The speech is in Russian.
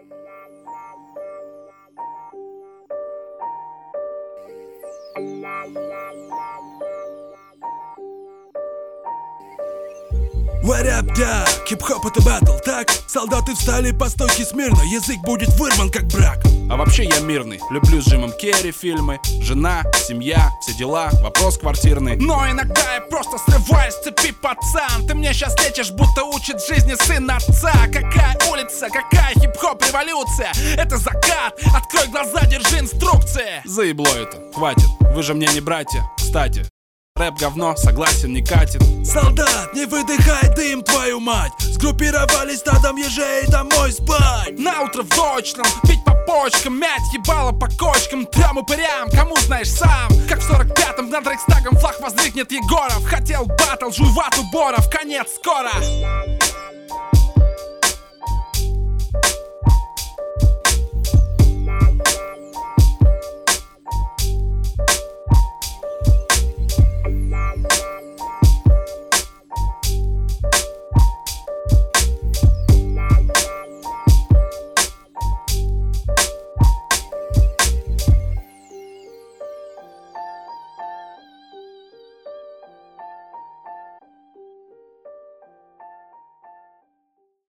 What up, да? Хип-хоп это батл, так? Солдаты встали по стойке смирно, язык будет вырван как брак. А вообще я мирный, люблю с Джимом Керри фильмы. Жена, семья, все дела, вопрос квартирный. Но иногда я просто срываюсь с цепи, пацан. Ты мне сейчас лечишь, будто учит жизни сын отца. Какая улица, какая хип-хоп революция? Это закат, открой глаза, держи инструкции. Заебло это, хватит, вы же мне не братья. Кстати, рэп говно, согласен, не катит. Солдат, не выдыхай дым, твою мать. Сгруппировались стадом ежей, домой спать. На утро в дочном, пить по почкам, мять ебало по кочкам. Трем упырям, кому знаешь сам. Как в 45-м над Рейхстагом флаг воздвигнет Егоров. Хотел баттл, жуй вату Боров, конец скоро.